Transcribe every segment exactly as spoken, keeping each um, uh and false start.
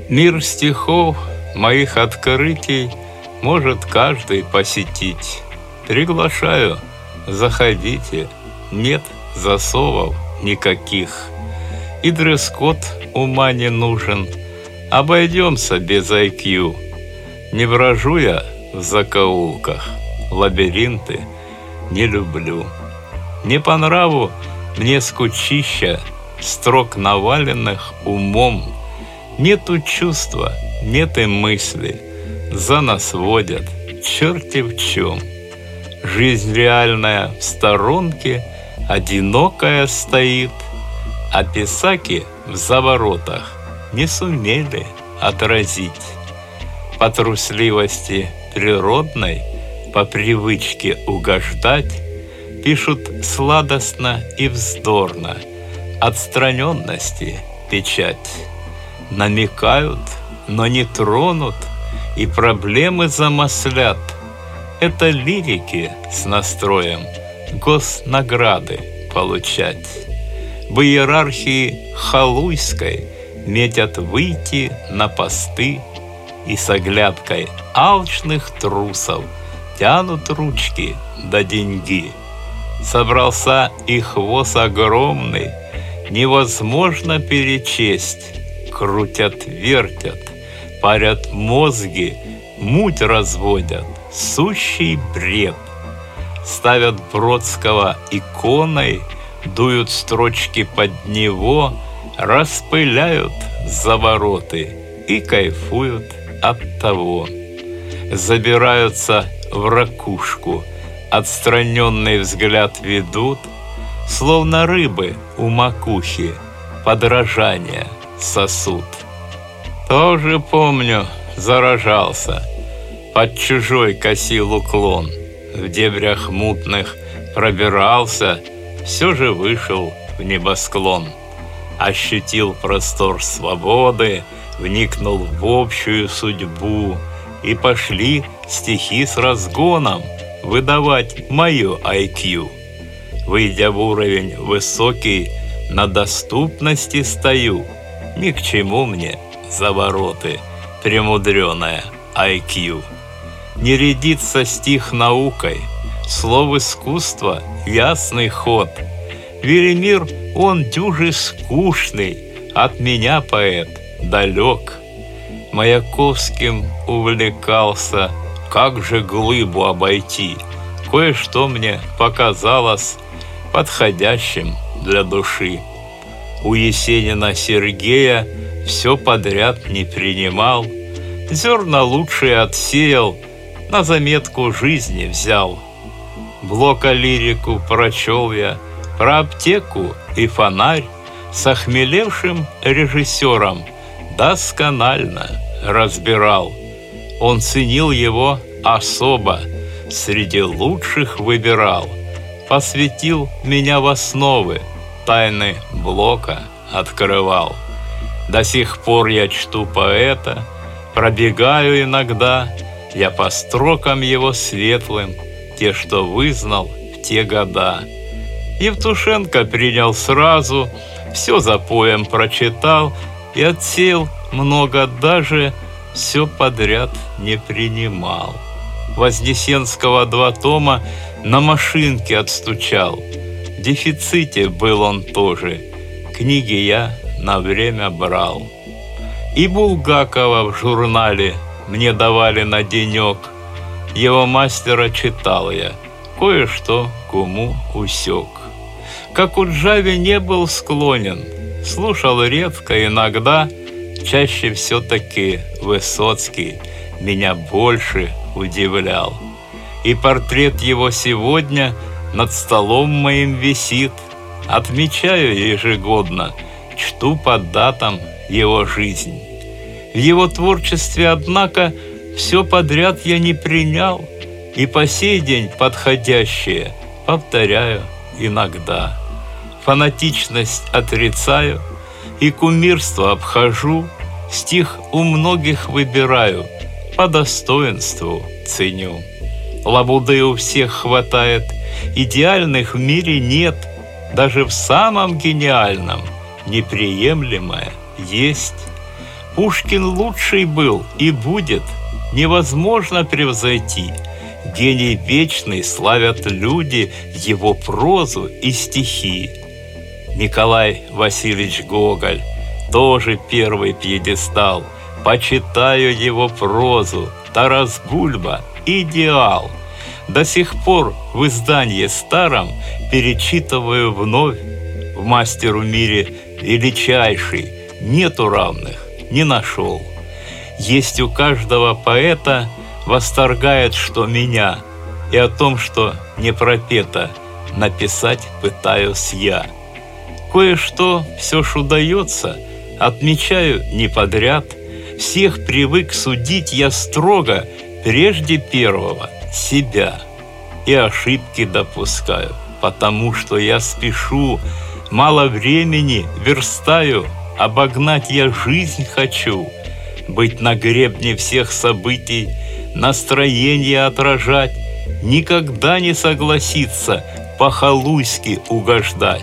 Мир стихов, моих открытий может каждый посетить. Приглашаю, заходите, нет засовов никаких. И дресс-код ума не нужен, обойдемся без ай кью. Не брожу я в закоулках, лабиринты не люблю. Не по нраву мне скучища строк, наваленных умом. Нету чувства, нет и мысли, за нас водят черти в чем. Жизнь реальная в сторонке одинокая стоит, а писаки в заворотах не сумели отразить. По трусливости природной, по привычке угождать, пишут сладостно и вздорно, отстраненности печать. Намекают, но не тронут, и проблемы замыслят. Это лирики с настроем госнаграды получать. В иерархии халуйской метят выйти на посты, и с оглядкой алчных трусов тянут ручки до деньги. Собрался и хвост огромный, невозможно перечесть. Крутят, вертят, парят мозги, муть разводят, сущий бред. Ставят Бродского иконой, дуют строчки под него, распыляют завороты и кайфуют от того. Забираются в ракушку, отстраненный взгляд ведут, словно рыбы у макухи, подражание сосуд. Тоже помню, заражался, под чужой косил уклон, в дебрях мутных пробирался, все же вышел в небосклон. Ощутил простор свободы, вникнул в общую судьбу, и пошли стихи с разгоном выдавать мое ай кью. Выйдя в уровень высокий, на доступности стою. Ни к чему мне завороты, премудреная ай кью. Не рядится стих наукой, слов искусства ясный ход. Велимир, он дюжи скучный, от меня поэт далек. Маяковским увлекался, как же глыбу обойти. Кое-что мне показалось подходящим для души. У Есенина Сергея все подряд не принимал, зерна лучшие отсеял, на заметку жизни взял. Блока-лирику прочел я, про аптеку и фонарь с охмелевшим режиссером досконально разбирал. Он ценил его особо, среди лучших выбирал, посвятил меня в основы, тайны Блока открывал. До сих пор я чту поэта, пробегаю иногда я по строкам его светлым, те, что вызнал в те года. Евтушенко принял сразу, все за поем прочитал и отсеял много, даже все подряд не принимал. Вознесенского два тома на машинке отстучал. В дефиците был он тоже, книги я на время брал. И Булгакова в журнале мне давали на денек. Его мастера читал я, кое-что к уму усек. Как у Джави не был склонен, слушал редко, иногда, чаще все-таки Высоцкий меня больше удивлял. И портрет его сегодня над столом моим висит. Отмечаю ежегодно, чту по датам его жизнь. В его творчестве, однако, все подряд я не принял, и по сей день подходящее повторяю иногда. Фанатичность отрицаю и кумирство обхожу, стих у многих выбираю, по достоинству ценю. Лабуды у всех хватает, идеальных в мире нет, даже в самом гениальном неприемлемое есть. Пушкин лучший был и будет, невозможно превзойти. Гений вечный славят люди его прозу и стихи. Николай Васильевич Гоголь тоже первый пьедестал. Почитаю его прозу, Тарас Бульба – идеал. До сих пор в издании старом перечитываю вновь. В мастеру мире величайший, нету равных, не нашел. Есть у каждого поэта, восторгает, что меня, и о том, что не пропето, написать пытаюсь я. Кое-что все ж удается, отмечаю не подряд. Всех привык судить я строго, прежде первого себя. И ошибки допускаю, потому что я спешу, мало времени верстаю, обогнать я жизнь хочу, быть на гребне всех событий, настроение отражать, никогда не согласиться по-халуйски угождать.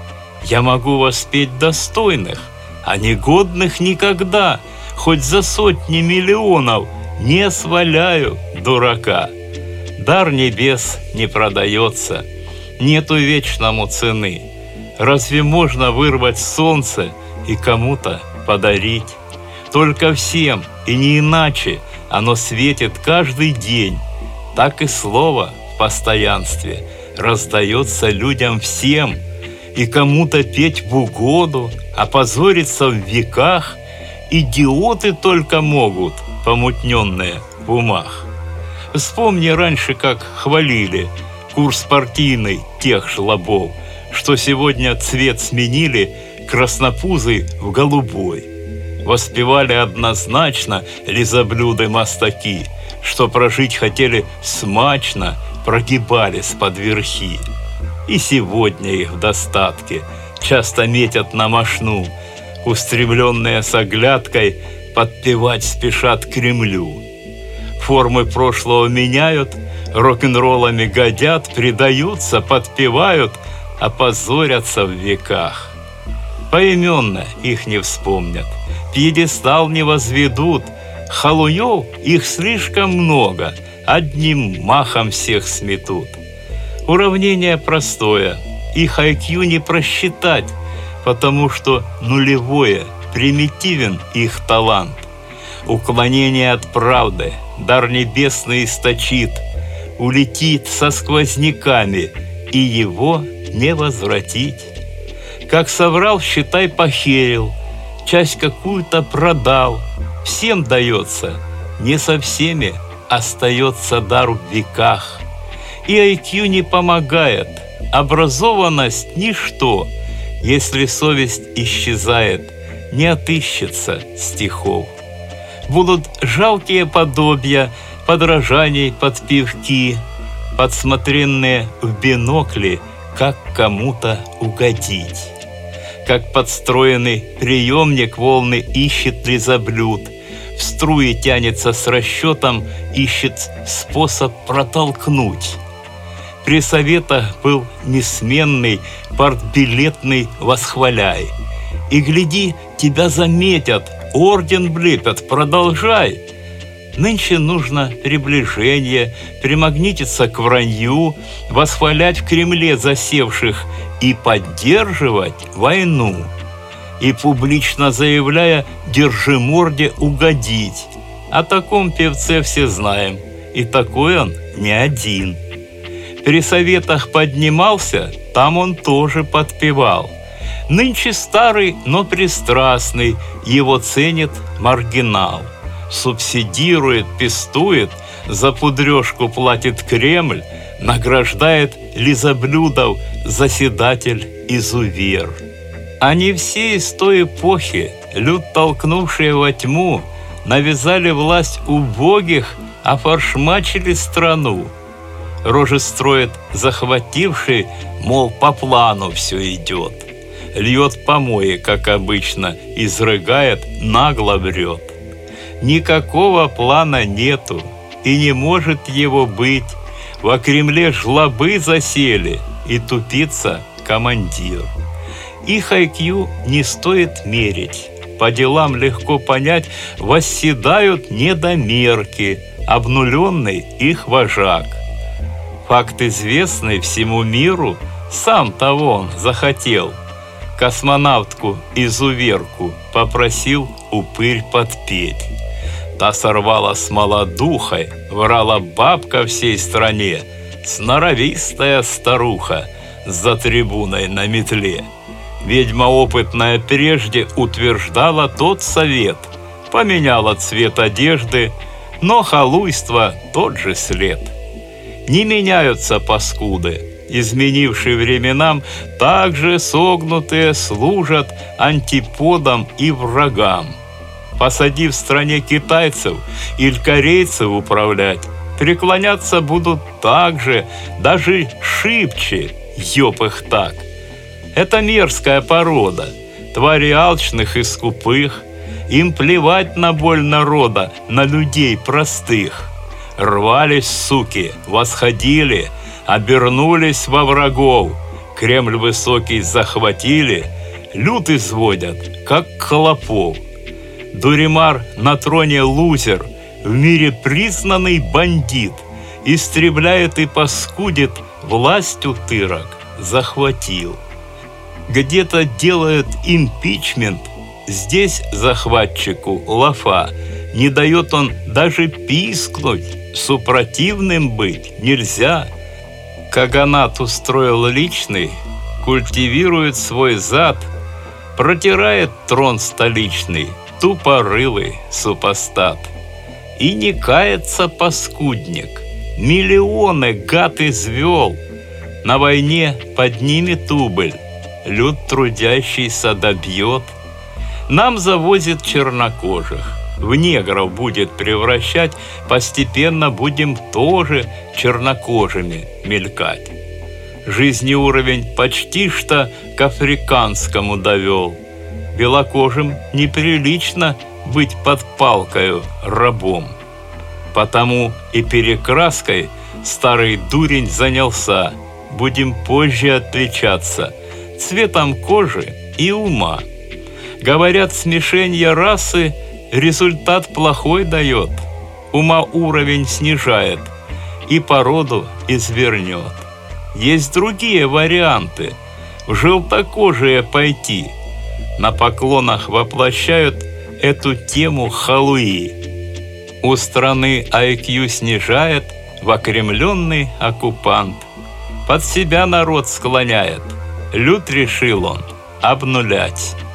Я могу воспеть достойных, а негодных никогда, хоть за сотни миллионов не сваляю дурака. Дар небес не продается, нету вечному цены. Разве можно вырвать солнце и кому-то подарить? Только всем и не иначе оно светит каждый день. Так и слово в постоянстве раздается людям всем. И кому-то петь в угоду, опозориться в веках идиоты только могут, помутненные в умах. Вспомни раньше, как хвалили курс партийный тех жлобов, что сегодня цвет сменили краснопузый в голубой. Воспевали однозначно лизоблюды-мастаки, что прожить хотели смачно, прогибались под верхи. И сегодня их в достатке часто метят на мошну, устремленные с оглядкой подпевать спешат к Кремлю. Формы прошлого меняют, рок-н-роллами годят, предаются, подпевают, опозорятся в веках. Поименно их не вспомнят, пьедестал не возведут, халуев их слишком много, одним махом всех сметут. Уравнение простое, их ай кью не просчитать, потому что нулевое, примитивен их талант. Уклонение от правды дар небесный источит, улетит со сквозняками, и его не возвратить. Как соврал, считай, похерил, часть какую-то продал. Всем дается, не со всеми остается дар в веках. И ай кью не помогает, образованность – ничто, если совесть исчезает, не отыщется стихов. Будут жалкие подобия подражаний под пивки, подсмотренные в бинокли, как кому-то угодить. Как подстроенный приемник волны ищет лизоблюд, в струи тянется с расчетом, ищет способ протолкнуть. При советах был несменный, партбилетный восхваляй. И гляди, тебя заметят, орден влепят, продолжай. Нынче нужно приближение, примагнититься к вранью, восхвалять в Кремле засевших и поддерживать войну. И публично заявляя, держи морде угодить. О таком певце все знаем, и такой он не один. При советах поднимался, там он тоже подпевал. Нынче старый, но пристрастный, его ценит маргинал. Субсидирует, пестует, за пудрежку платит Кремль, награждает лизоблюдов заседатель-изувер. Они все из той эпохи, люд толкнувшие во тьму, навязали власть убогих, офаршмачили страну. Рожи строит захвативший, мол, по плану все идет. Льет помои, как обычно, изрыгает, нагло врет. Никакого плана нету, и не может его быть. Во Кремле жлобы засели, и тупица командир. Их ай кью не стоит мерить, по делам легко понять, восседают недомерки, обнуленный их вожак. Факт известный всему миру, сам того он захотел. Космонавтку-изуверку попросил упырь подпеть. Та сорвала с молодухой, врала бабка всей стране, сноровистая старуха за трибуной на метле. Ведьма опытная прежде утверждала тот совет, поменяла цвет одежды, но халуйство тот же след. Не меняются паскуды, изменившие временам, также согнутые служат антиподам и врагам. Посади в стране китайцев или корейцев управлять, преклоняться будут так же, даже шибче, ёб их так. Это мерзкая порода, твари алчных и скупых, им плевать на боль народа, на людей простых. Рвались, суки, восходили, обернулись во врагов, Кремль высокий захватили, люд изводят, как клопов. Дуримар на троне лузер, в мире признанный бандит, истребляет и паскудит, власть утырок захватил. Где-то делают импичмент, здесь захватчику лафа, не дает он даже пискнуть, супротивным быть нельзя. Каганат устроил личный, культивирует свой зад, протирает трон столичный, тупорылый супостат. И не кается паскудник, миллионы гад извел, на войне поднимет убыль, люд трудящийся добьет. Нам завозят чернокожих, в негров будет превращать, постепенно будем тоже чернокожими мелькать. Жизненный уровень почти что к африканскому довел. Белокожим неприлично быть под палкою рабом. Потому и перекраской старый дурень занялся, будем позже отличаться цветом кожи и ума. Говорят, смешение расы результат плохой дает, ума уровень снижает и породу извернет. Есть другие варианты, в желтокожие пойти. На поклонах воплощают эту тему халуи. У страны ай кью снижает вокремленный оккупант. Под себя народ склоняет, люд решил он обнулять.